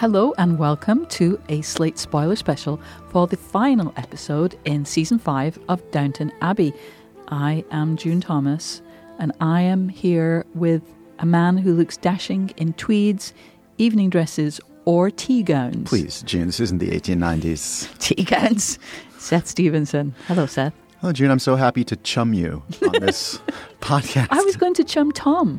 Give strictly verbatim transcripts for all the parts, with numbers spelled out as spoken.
Hello and welcome to a Slate spoiler special for the final episode in season five of Downton Abbey. I am June Thomas, and I am here with a man who looks dashing in tweeds, evening dresses, or tea gowns. Please, June, this isn't the eighteen nineties. Tea gowns. Seth Stevenson. Hello, Seth. Hello, June. I'm so happy to chum you on this podcast. I was going to chum Tom.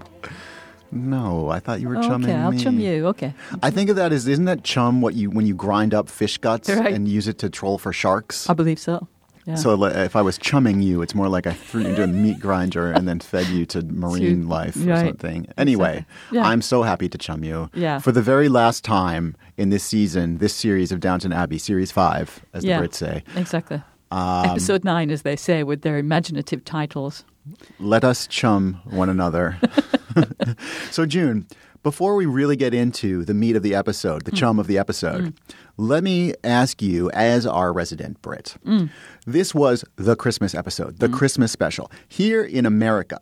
No, I thought you were okay, chumming I'll me. chum you. Okay. I think of that as, isn't that chum what you when you grind up fish guts Right. and use it to troll for sharks? I believe so. Yeah. So like, if I was chumming you, it's more like I threw you into a meat grinder and then fed you to marine To- life or right. something. Anyway, Exactly. Yeah. I'm so happy to chum you. Yeah. For the very last time in this season, this series of Downton Abbey, Series five, as Yeah. the Brits say. Exactly. Um, Episode nine, as they say, with their imaginative titles. Let us chum one another. So, June, before we really get into the meat of the episode, the chum of the episode, Mm. let me ask you, as our resident Brit, Mm. this was the Christmas episode, the Christmas special. Here in America,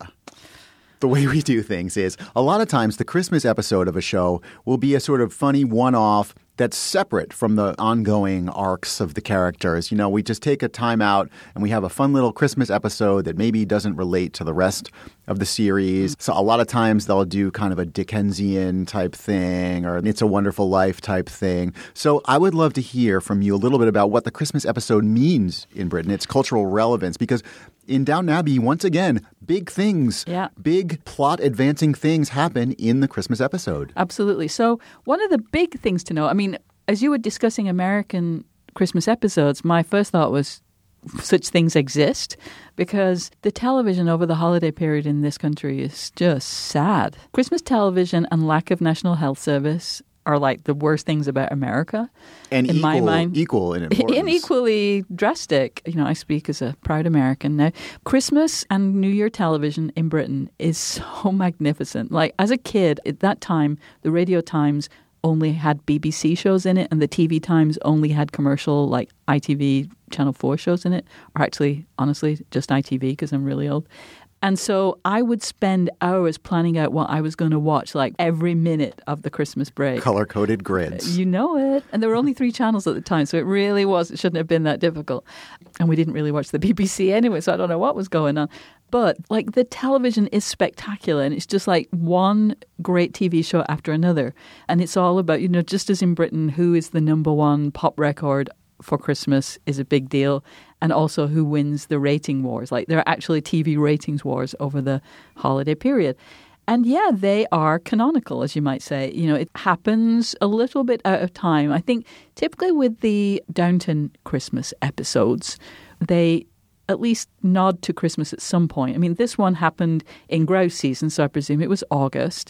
the way we do things is a lot of times the Christmas episode of a show will be a sort of funny one-off that's separate from the ongoing arcs of the characters. You know, we just take a time out and we have a fun little Christmas episode that maybe doesn't relate to the rest of the series. So a lot of times they'll do kind of a Dickensian type thing or It's a Wonderful Life type thing. So I would love to hear from you a little bit about what the Christmas episode means in Britain, its cultural relevance, because in Downton Abbey, once again, big things, Yeah. big plot advancing things happen in the Christmas episode. Absolutely. So one of the big things to know, I mean, as you were discussing American Christmas episodes, my first thought was such things exist because the television over the holiday period in this country is just sad. Christmas television and lack of National Health Service are like the worst things about America. And in equal, my mind, equal in importance. and equally drastic. You know, I speak as a proud American now. Christmas and New Year television in Britain is so magnificent. Like, as a kid, at that time, the Radio Times only had B B C shows in it, and the T V Times only had commercial, like I T V Channel four shows in it. Or actually, honestly, just I T V, because I'm really old. And so I would spend hours planning out what I was going to watch, like every minute of the Christmas break. Color-coded grids. You know it. And there were only three channels at the time, so it really was, it shouldn't have been that difficult. And we didn't really watch the B B C anyway, so I don't know what was going on. But like the television is spectacular, and it's just like one great T V show after another. And it's all about, you know, just as in Britain, who is the number one pop record for Christmas is a big deal, and also who wins the rating wars. Like, there are actually T V ratings wars over the holiday period. And yeah, they are canonical, as you might say. You know, it happens a little bit out of time. I think typically with the Downton Christmas episodes, they at least nod to Christmas at some point. I mean, this one happened in grouse season, so I presume it was August.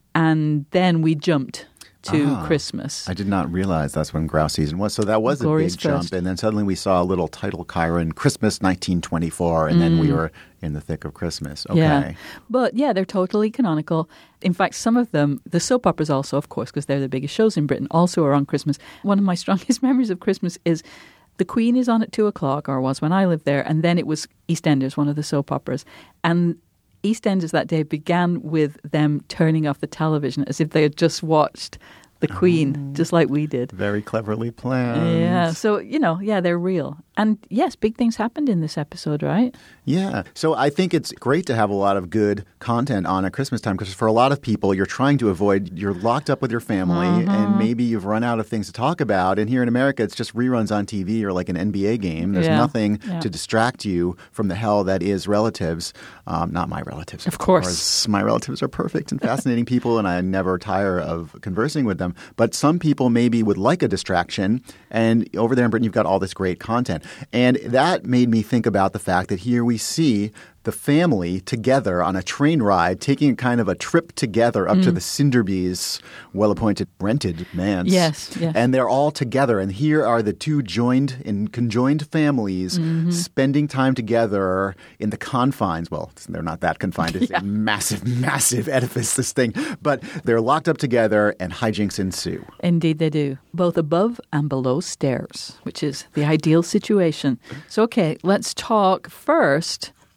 And then we jumped to Ah, Christmas. I did not realize that's when grouse season was. So that was a Glorious big jump. first. And then suddenly we saw a little title Chiron, Christmas nineteen twenty-four, and then we were in the thick of Christmas. Okay. Mm. Yeah. But yeah, they're totally canonical. In fact, some of them, the soap operas also, of course, because they're the biggest shows in Britain, also are on Christmas. One of my strongest memories of Christmas is The Queen is on at two o'clock, or was when I lived there, and then it was EastEnders, one of the soap operas. And EastEnders that day began with them turning off the television as if they had just watched The Queen, Oh. just like we did. Very cleverly planned. Yeah, so, you know, yeah, they're real. And yes, big things happened in this episode, right? Yeah. So I think it's great to have a lot of good content on at Christmas time, because for a lot of people, you're trying to avoid, you're locked up with your family Mm-hmm. and maybe you've run out of things to talk about. And here in America, it's just reruns on T V or like an N B A game. There's Yeah. nothing Yeah. to distract you from the hell that is relatives. Um, not my relatives. Of course. My relatives are perfect and fascinating people, and I never tire of conversing with them. But some people maybe would like a distraction. And over there in Britain, you've got all this great content. And that made me think about the fact that here we see the family together on a train ride, taking kind of a trip together up Mm. to the Cinderby's well-appointed rented manse. Yes, yes. And they're all together. And here are the two joined and conjoined families Mm-hmm. spending time together in the confines. Well, they're not that confined. It's Yeah. a massive, massive edifice, this thing. But they're locked up together and hijinks ensue. Indeed they do, both above and below stairs, which is the ideal situation. So, okay, let's talk first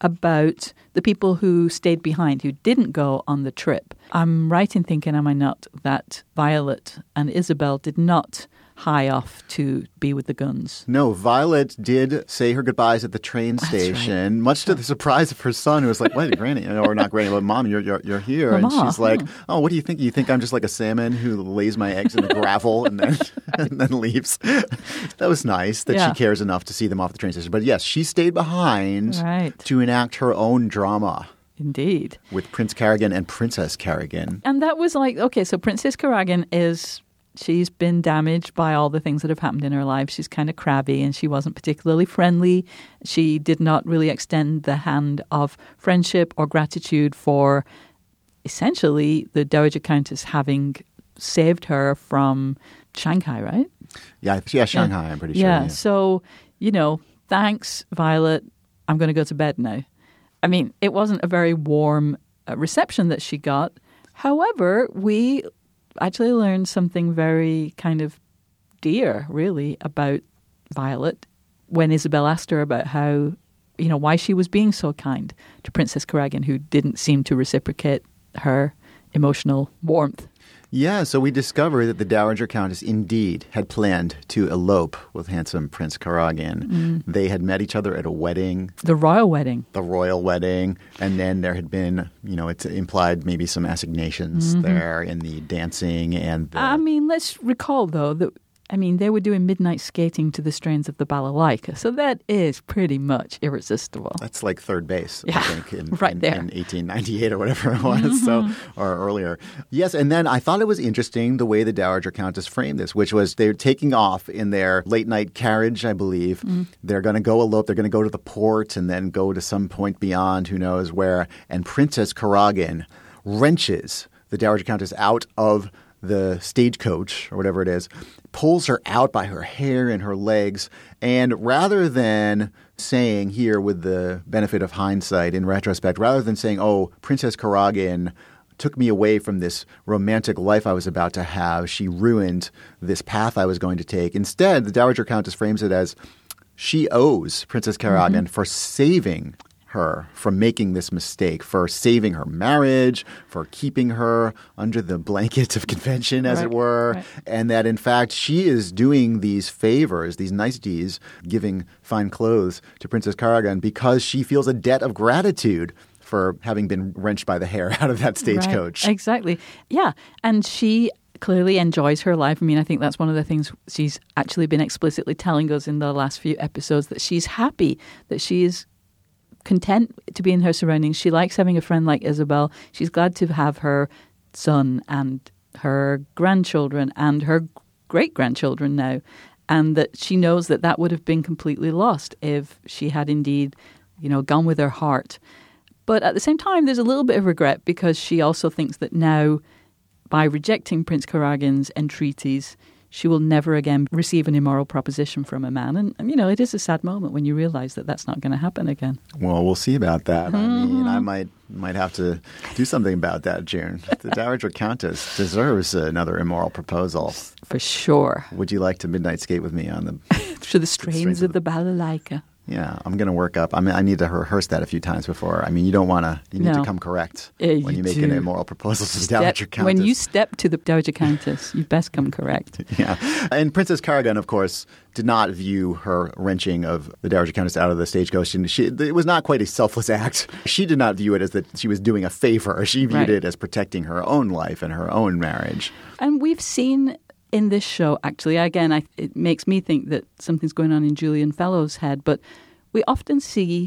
about the people who stayed behind, who didn't go on the trip. I'm right in thinking, am I not, that Violet and Isabel did not hie off to be with the Gunns. No, Violet did say her goodbyes at the train That's station, right. much to the surprise of her son, who was like, "Wait, Granny," or not Granny, but Mom, you're you're, you're here, Mama. and she's like, "Oh, what do you think? You think I'm just like a salmon who lays my eggs in the gravel and then and then leaves?" That was nice that Yeah. she cares enough to see them off the train station. But yes, she stayed behind Right. to enact her own drama Indeed. with Prince Carrigan and Princess Carrigan. And that was like, okay, so Princess Carrigan is, she's been damaged by all the things that have happened in her life. She's kind of crabby and she wasn't particularly friendly. She did not really extend the hand of friendship or gratitude for essentially the Dowager Countess having saved her from Shanghai, right? Yeah, yeah, Shanghai, I'm pretty sure. Yeah. Yeah. So, you know, thanks, Violet. I'm going to go to bed now. I mean, it wasn't a very warm uh, reception that she got. However, we actually learned something very kind of dear, really, about Violet when Isabel asked her about how, you know, why she was being so kind to Princess Carrigan, who didn't seem to reciprocate her emotional warmth. Yeah, so we discover that the Dowager Countess indeed had planned to elope with handsome Prince Carrigan. Mm. They had met each other at a wedding, The royal wedding. the royal wedding, and then there had been, you know, it's implied maybe some assignations Mm-hmm. there in the dancing and the... I mean, let's recall, though, that, I mean, they were doing midnight skating to the strains of the balalaika. So that is pretty much irresistible. That's like third base, Yeah, I think, in, right in, there. in eighteen ninety-eight or whatever it was, Mm-hmm. so or earlier. Yes, and then I thought it was interesting the way the Dowager Countess framed this, which was they're taking off in their late night carriage, I believe. Mm. They're going to go elope. They're going to go to the port and then go to some point beyond, who knows where. And Princess Carrigan wrenches the Dowager Countess out of the stagecoach or whatever it is, pulls her out by her hair and her legs, and rather than saying here with the benefit of hindsight in retrospect, rather than saying, oh, Princess Carrigan took me away from this romantic life I was about to have, she ruined this path I was going to take. Instead, the Dowager Countess frames it as she owes Princess Carrigan mm-hmm. for saving her from making this mistake, for saving her marriage, for keeping her under the blanket of convention, as right, it were, right. and that, in fact, she is doing these favors, these niceties, giving fine clothes to Princess Carrigan because she feels a debt of gratitude for having been wrenched by the hair out of that stagecoach. Right, exactly. Yeah, and she clearly enjoys her life. I mean, I think that's one of the things she's actually been explicitly telling us in the last few episodes, that she's happy, that she is content to be in her surroundings. She likes having a friend like Isabel. She's glad to have her son and her grandchildren and her great-grandchildren now, and that she knows that that would have been completely lost if she had indeed, you know, gone with her heart. But at the same time, there's a little bit of regret because she also thinks that now, by rejecting Prince Carrigan's entreaties, she will never again receive an immoral proposition from a man. And, and, you know, it is a sad moment when you realize that that's not going to happen again. Well, we'll see about that. Mm-hmm. I mean, I might might have to do something about that, June. The Dowager Countess deserves another immoral proposal. For sure. Would you like to midnight skate with me on the... To the strains, strains of of the balalaika. Yeah, I'm going to work up. I mean, I need to rehearse that a few times before. I mean, you don't want to, you need No. to come correct Yeah, when you you make do. an immoral proposal to the Step- Dowager Countess. when you step to the Dowager Countess, you best come correct. Yeah. And Princess Carrigan, of course, did not view her wrenching of the Dowager Countess out of the stagecoach. And she, it was not quite a selfless act. She did not view it as that she was doing a favor. She viewed Right. it as protecting her own life and her own marriage. And we've seen in this show, actually, again, I, it makes me think that something's going on in Julian Fellowes' head, but we often see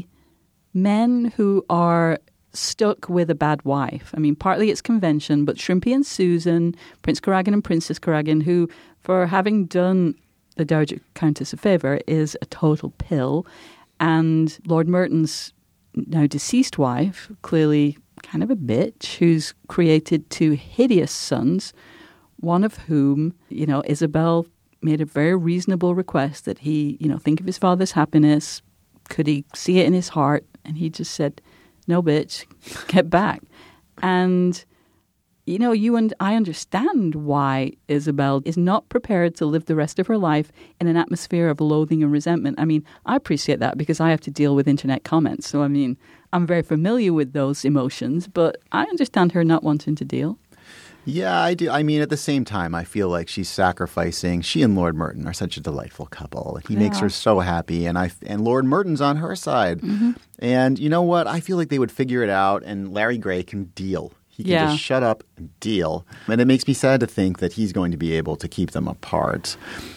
men who are stuck with a bad wife. I mean, partly it's convention, but Shrimpy and Susan, Prince Carrigan and Princess Carrigan, who, for having done the Dowager Countess a favour, is a total pill. And Lord Merton's now deceased wife, clearly kind of a bitch, who's created two hideous sons, one of whom, you know, Isabel made a very reasonable request that he, you know, think of his father's happiness. Could he see it in his heart? And he just said, no, bitch, get back. And, you know, you and I understand why Isabel is not prepared to live the rest of her life in an atmosphere of loathing and resentment. I mean, I appreciate that because I have to deal with internet comments. So, I mean, I'm very familiar with those emotions, but I understand her not wanting to deal. Yeah, I do. I mean, at the same time, I feel like she's sacrificing. She and Lord Merton are such a delightful couple. He Yeah. makes her so happy, and I and Lord Merton's on her side. Mm-hmm. And you know what? I feel like they would figure it out, and Larry Gray can deal. He can Yeah. just shut up and deal. And it makes me sad to think that he's going to be able to keep them apart.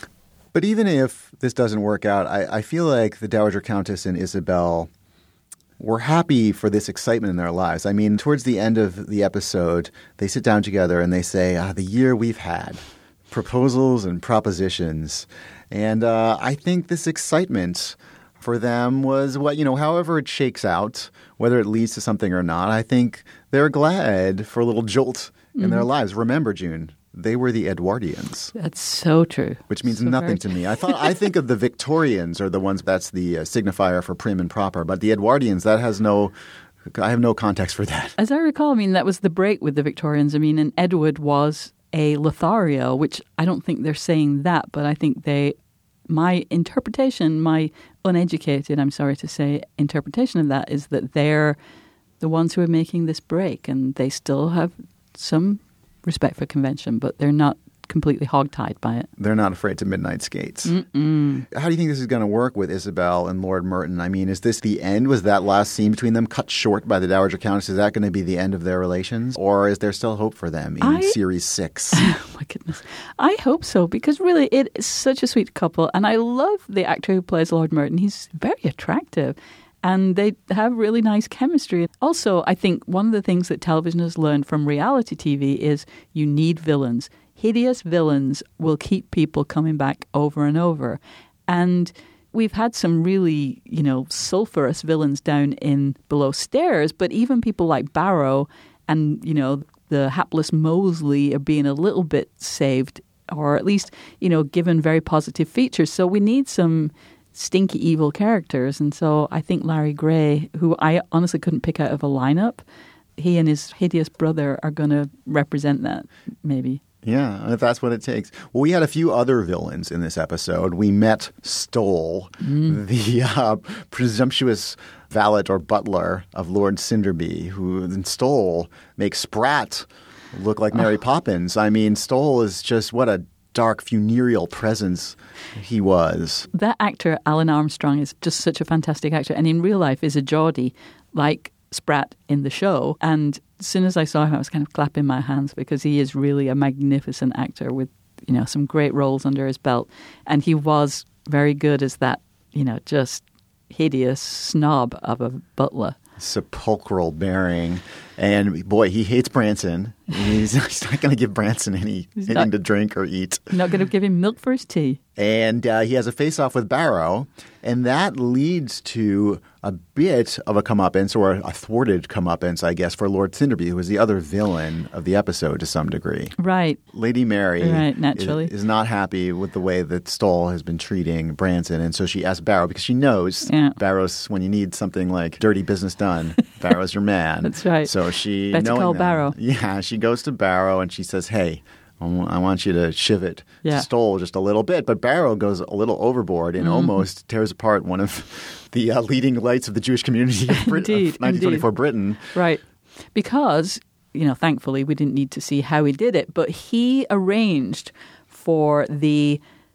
But even if this doesn't work out, I, I feel like the Dowager Countess and Isabel were happy for this excitement in their lives. I mean, towards the end of the episode, they sit down together and they say, ah, the year we've had, proposals and propositions. And uh, I think this excitement for them was what, you know, however it shakes out, whether it leads to something or not, I think they're glad for a little jolt in mm-hmm. their lives. Remember, June, they were the Edwardians. That's so true. Which means so nothing very... to me. I thought I think of the Victorians are the ones that's the uh, signifier for prim and proper, but the Edwardians, that has no I have no context for that. As I recall, I mean, that was the break with the Victorians. I mean, and Edward was a Lothario, which I don't think they're saying that, but I think they my interpretation, my uneducated, I'm sorry to say, interpretation of that is that they're the ones who are making this break, and they still have some respect for convention, but they're not completely hogtied by it. They're not afraid to midnight skates. Mm-mm. How do you think this is going to work with Isabel and Lord Merton? I mean, is this the end? Was that last scene between them cut short by the Dowager Countess? Is that going to be the end of their relations? Or is there still hope for them in I... series six? Oh, my goodness. I hope so, because really it is such a sweet couple. And I love the actor who plays Lord Merton. He's very attractive. And they have really nice chemistry. Also, I think one of the things that television has learned from reality T V is you need villains. Hideous villains will keep people coming back over and over. And we've had some really, you know, sulfurous villains down in Below Stairs, but even people like Barrow and, you know, the hapless Mosley are being a little bit saved, or at least, you know, given very positive features. So we need some stinky evil characters. And so I think Larry Gray, who I honestly couldn't pick out of a lineup, he and his hideous brother are going to represent that, maybe. Yeah, if that's what it takes. Well, we had a few other villains in this episode. We met Stole, mm. the uh, presumptuous valet or butler of Lord Cinderby, who then Stole makes Sprat look like Mary oh. Poppins. I mean, Stole is just what a dark, funereal presence he was. That actor, Alan Armstrong, is just such a fantastic actor, and in real life is a Geordie, like Sprat in the show. And as soon as I saw him, I was kind of clapping my hands because he is really a magnificent actor with, you know, some great roles under his belt. And he was very good as that, you know, just hideous snob of a butler. Sepulchral bearing. And boy, he hates Branson. He's, he's not going to give Branson any, anything not, to drink or eat. Not going to give him milk for his tea. And uh, he has a face-off with Barrow. And that leads to a bit of a comeuppance, or a thwarted comeuppance, I guess, for Lord Cinderby, who was the other villain of the episode to some degree. Right. Lady Mary right, naturally. Is, is not happy with the way that Stole has been treating Branson. And so she asks Barrow, because she knows yeah. Barrow's, when you need something like dirty business done, Barrow's your man. That's right. So she, Better call that, Barrow. Yeah, she goes to Barrow and she says, hey, I want you to shiv it yeah. Stole just a little bit. But Barrow goes a little overboard and mm-hmm. almost tears apart one of the uh, leading lights of the Jewish community of, Brit- indeed, of nineteen twenty-four indeed. Britain. Right. Because, you know, thankfully we didn't need to see how he did it, but he arranged for the,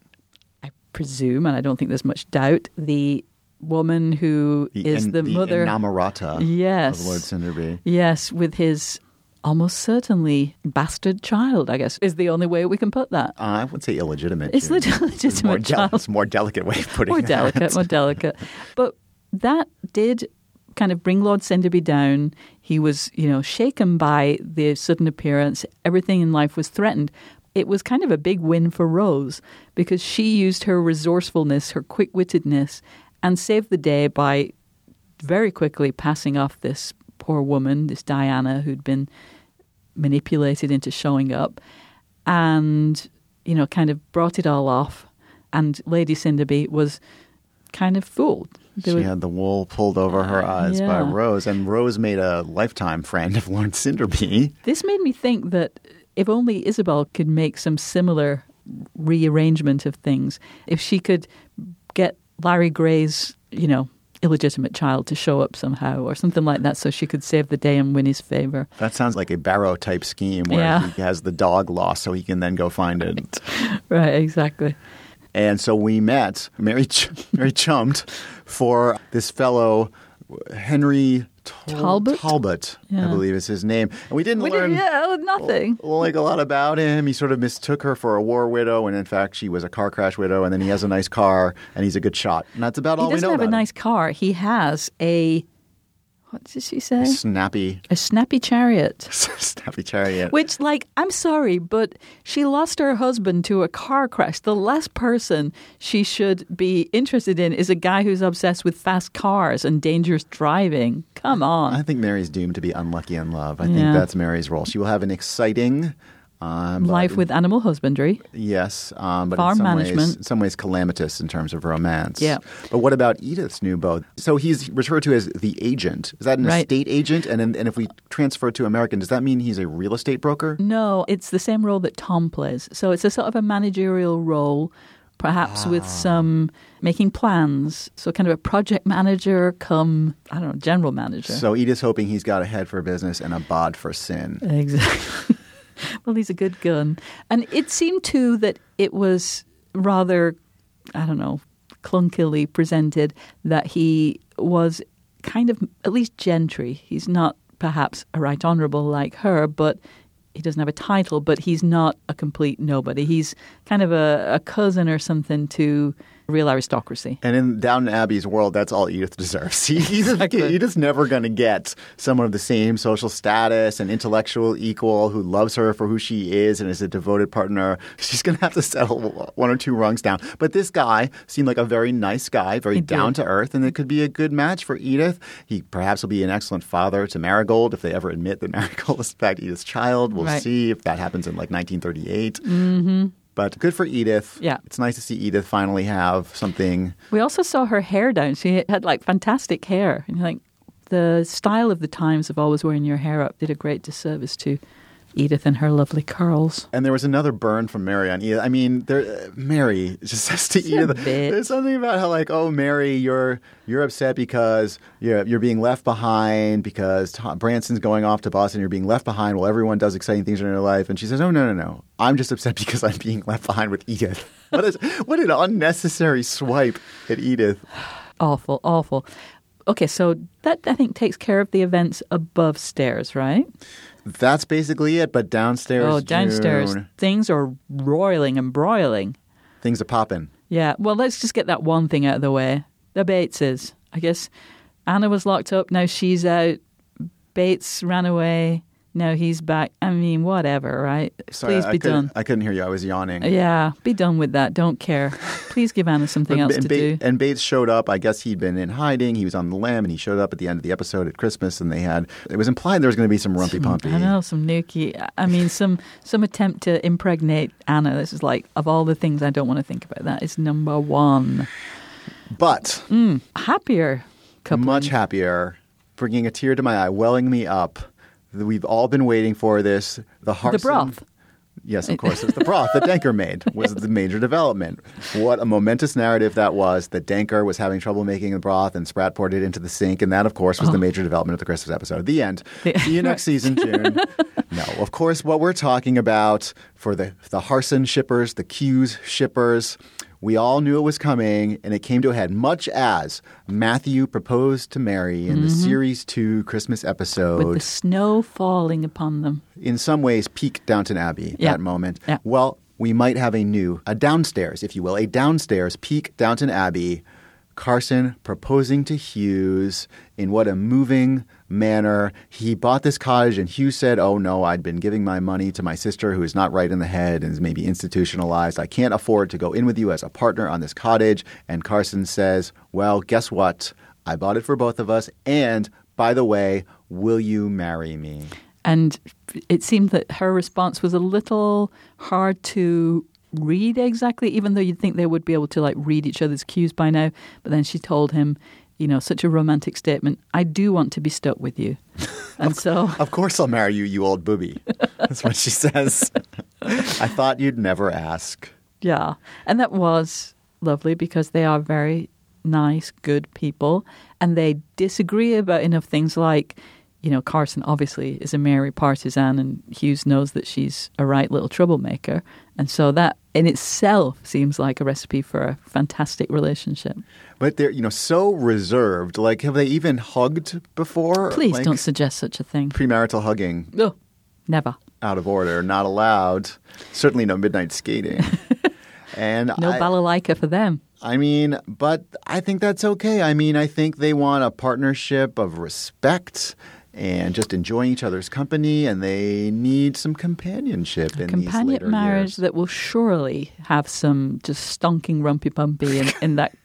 I presume, and I don't think there's much doubt, the woman who the, is in, the, the mother. Inamorata yes. of Lord Cinderby. Yes, with his almost certainly bastard child, I guess, is the only way we can put that. Uh, I would say illegitimate. It's too. legitimate it's more child. It's a more delicate way of putting more it. More delicate, more delicate. But that did kind of bring Lord Cinderby down. He was, you know, shaken by the sudden appearance. Everything in life was threatened. It was kind of a big win for Rose because she used her resourcefulness, her quick-wittedness, and saved the day by very quickly passing off this poor woman, this Diana, who'd been manipulated into showing up, and, you know, kind of brought it all off. And Lady Cinderby was kind of fooled. There she was, had the wool pulled over her eyes yeah. by Rose, and Rose made a lifetime friend of Lord Cinderby. This made me think that if only Isabel could make some similar rearrangement of things, if she could get Larry Gray's, you know, illegitimate child to show up somehow or something like that so she could save the day and win his favor. That sounds like a Barrow-type scheme where Yeah. he has the dog lost so he can then go find it. Right, exactly. And so we met, Mary, Ch- Mary chummed for this fellow, Henry Tal- Talbot? Talbot, I Yeah. believe is his name. And we didn't We learn did, yeah, nothing. like a lot about him. He sort of mistook her for a war widow, and in fact, she was a car crash widow. And then he has a nice car, and he's a good shot. And that's about all He we know doesn't have about a nice car. He has a, what did she say? him. Snappy, A snappy chariot. snappy chariot. Which, like, I'm sorry, but she lost her husband to a car crash. The last person she should be interested in is a guy who's obsessed with fast cars and dangerous driving. Come on. I think Mary's doomed to be unlucky in love. I think Yeah. that's Mary's role. She will have an exciting um, but- Life with animal husbandry. Yes, um, but Farm in some management. ways, in some ways calamitous in terms of romance. Yeah. But what about Edith's new beau? So he's referred to as the agent. Is that an Right. estate agent? And and if we transfer it to American, does that mean he's a real estate broker? No, it's the same role that Tom plays. So it's a sort of a managerial role, perhaps Ah. with some making plans. So kind of a project manager come, I don't know, general manager. So Edith's hoping he's got a head for business and a bod for sin. Exactly. Well, he's a good gun. And it seemed too that it was rather, I don't know, clunkily presented that he was kind of at least gentry. He's not perhaps a right honourable like her, but he doesn't have a title, but he's not a complete nobody. He's kind of a, a cousin or something to real aristocracy. And in Downton Abbey's world, that's all Edith deserves. He, he's Exactly. Edith's never going to get someone of the same social status and intellectual equal who loves her for who she is and is a devoted partner. She's going to have to settle one or two rungs down. But this guy seemed like a very nice guy, very He did. down to earth, and it could be a good match for Edith. He perhaps will be an excellent father to Marigold if they ever admit that Marigold is in fact Edith's child. We'll Right. see if that happens in like nineteen thirty-eight. Mm-hmm. But good for Edith. Yeah. It's nice to see Edith finally have something. We also saw her hair down. She had like fantastic hair. And like the style of the times of always wearing your hair up did a great disservice to Edith and her lovely curls. And there was another burn from Mary on Edith. I mean, there, uh, Mary just says to She's a Edith, bitch. there's something about how like, oh, Mary, you're you're upset because you're you're being left behind because Tom, Branson's going off to Boston. You're being left behind while everyone does exciting things in their life. And she says, oh no no no, I'm just upset because I'm being left behind with Edith. What is what an unnecessary swipe at Edith. Awful, awful. Okay, so that I think takes care of the events above stairs, right? That's basically it. But downstairs, Oh, downstairs, June, things are roiling and broiling. things are popping. Yeah, well, let's just get that one thing out of the way. The Bateses. I guess Anna was locked up, now she's out. Bates ran away, now he's back. I mean, whatever, right? Sorry, Please I be couldn't- done. I couldn't hear you. I was yawning. Yeah, be done with that. Don't care. Please give Anna something But- else and, to Ba- do. and Bates showed up. I guess he'd been in hiding. He was on the lam, and he showed up at the end of the episode at Christmas. And they had it was implied there was going to be some rumpy pumpy. I know, some nookie. I mean, some some attempt to impregnate Anna. This is like, of all the things I don't want to think about, that is number one. But Mm, happier couple. much happier, bringing a tear to my eye, welling me up. We've all been waiting for this. The Harson, The broth. Yes, of course. It was the broth that Denker made was the major development. What a momentous narrative that was, that Denker was having trouble making the broth and Spratt poured it into the sink. And that, of course, was Oh. the major development of the Christmas episode. The end. The- See you next season, June. No, of course, what we're talking about for the, the Harson shippers, the Hughes shippers, we all knew it was coming, and it came to a head, much as Matthew proposed to Mary in the Series two Christmas episode. With the snow falling upon them. In some ways, peak Downton Abbey, Yeah. that moment. Yeah. Well, we might have a new, a downstairs, if you will, a downstairs peak Downton Abbey. Carson proposing to Hughes in what a moving manner. He bought this cottage, and Hughes said, oh, no, I'd been giving my money to my sister who is not right in the head and is maybe institutionalized. I can't afford to go in with you as a partner on this cottage. And Carson says, well, guess what? I bought it for both of us. And, by the way, will you marry me? And it seemed that her response was a little hard to read exactly, even though you'd think they would be able to like read each other's cues by now. But then she told him, you know, such a romantic statement, I do want to be stuck with you. And so, Of course I'll marry you, you old booby. That's what she says. I thought you'd never ask. yeah. And that was lovely because they are very nice, good people, and they disagree about enough things like, you know, Carson obviously is a Mary partisan, and Hughes knows that she's a right little troublemaker. And so that in itself seems like a recipe for a fantastic relationship. But they're, you know, so reserved. Like, have they even hugged before? Please like, don't suggest such a thing. Premarital hugging. No, never. Out of order, not allowed. Certainly no midnight skating. And no I, balalaika for them. I mean, but I think that's okay. I mean, I think they want a partnership of respect and just enjoying each other's company, and they need some companionship a in companion these later marriage years. That will surely have some just stonking rumpy pumpy in, in that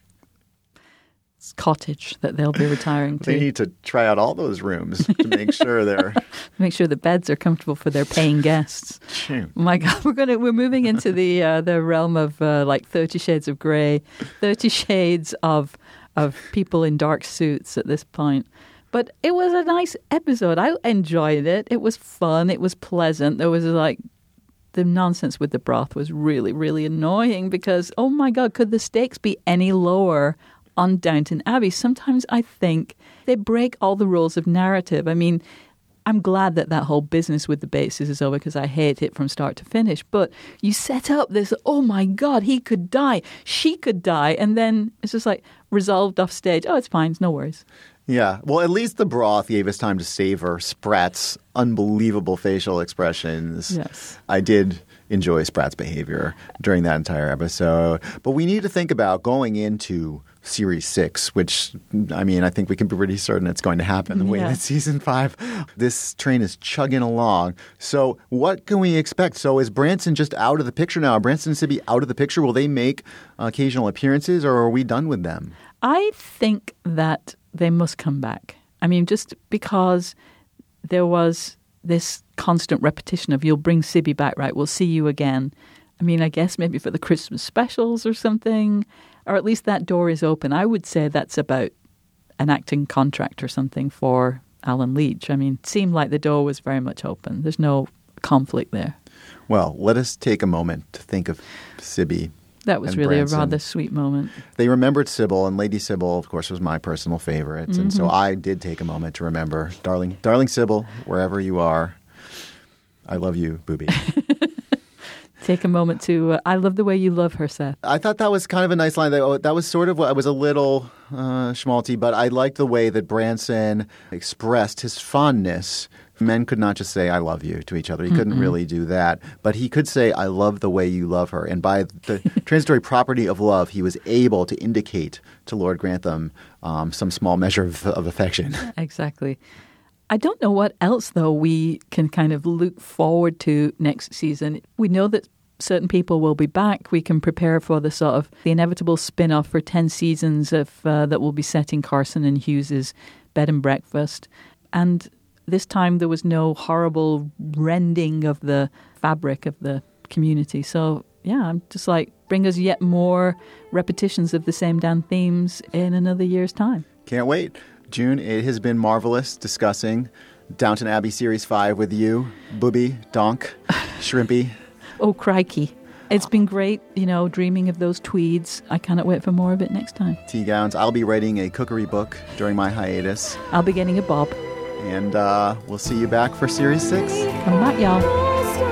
cottage that they'll be retiring to. They need to try out all those rooms to make sure they're make sure the beds are comfortable for their paying guests. Phew. My God, we're gonna we're moving into the uh, the realm of uh, like Thirty Shades of Grey, Thirty Shades of of people in dark suits at this point. But it was a nice episode. I enjoyed it. It was fun. It was pleasant. There was like the nonsense with the broth was really, really annoying because, oh my God, could the stakes be any lower on Downton Abbey? Sometimes I think they break all the rules of narrative. I mean, I'm glad that that whole business with the Bateses is over because I hate it from start to finish. But you set up this, oh my God, he could die, she could die, and then it's just like resolved off stage. Oh, it's fine, no worries. Yeah. Well, at least the broth gave us time to savor Spratt's unbelievable facial expressions. Yes. I did enjoy Spratt's behavior during that entire episode. But we need to think about going into Series six, which, I mean, I think we can be pretty certain it's going to happen the way yeah. that Season five, this train is chugging along. So what can we expect? So is Branson just out of the picture now? Are Branson and Sibby out of the picture? Will they make uh, occasional appearances, or are we done with them? I think that they must come back. I mean, just because there was this constant repetition of you'll bring Sibby back, right? We'll see you again. I mean, I guess maybe for the Christmas specials or something, or at least that door is open. I would say that's about an acting contract or something for Alan Leach. I mean, it seemed like the door was very much open. There's no conflict there. Well, let us take a moment to think of Sibby. That was and really Branson. a rather sweet moment. They remembered Sybil, and Lady Sybil, of course, was my personal favorite. Mm-hmm. And so I did take a moment to remember, darling, darling Sybil, wherever you are, I love you, booby. Take a moment to, uh, I love the way you love her, Seth. I thought that was kind of a nice line. That, that was sort of what I was a little uh, schmaltzy, but I liked the way that Branson expressed his fondness. Men could not just say, I love you to each other. He couldn't Mm-mm. really do that. But he could say, I love the way you love her. And by the transitory property of love, he was able to indicate to Lord Grantham um, some small measure of, of affection. Exactly. I don't know what else, though, we can kind of look forward to next season. We know that certain people will be back. We can prepare for the sort of the inevitable spin-off for ten seasons of uh, that will be set in Carson and Hughes's bed and breakfast. And this time there was no horrible rending of the fabric of the community. So, yeah, I'm just like, bring us yet more repetitions of the same damn themes in another year's time. Can't wait. June, it has been marvelous discussing Downton Abbey Series five with you, Booby, Donk, Shrimpy. Oh, crikey. It's been great, you know, dreaming of those tweeds. I cannot wait for more of it next time. Tea gowns. I'll be writing a cookery book during my hiatus. I'll be getting a bob. And uh, we'll see you back for Series six. Come back, y'all.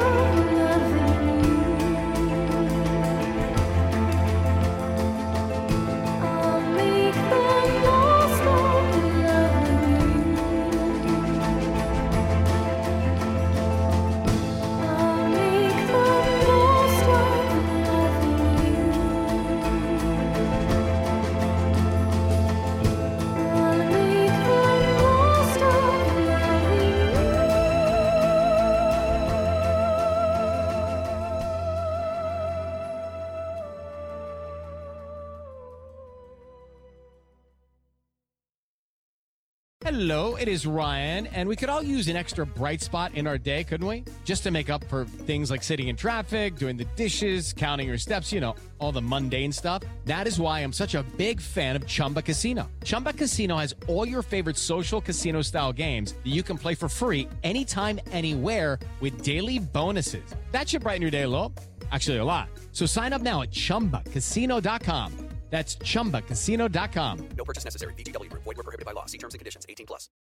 Hello, it is Ryan, and we could all use an extra bright spot in our day, couldn't we? Just to make up for things like sitting in traffic, doing the dishes, counting your steps, you know, all the mundane stuff. That is why I'm such a big fan of Chumba Casino. Chumba Casino has all your favorite social casino-style games that you can play for free anytime, anywhere with daily bonuses. That should brighten your day a little. Actually, a lot. So sign up now at chumba casino dot com. That's chumba casino dot com. No purchase necessary. V G W Group. Void where prohibited by law. See terms and conditions. eighteen plus.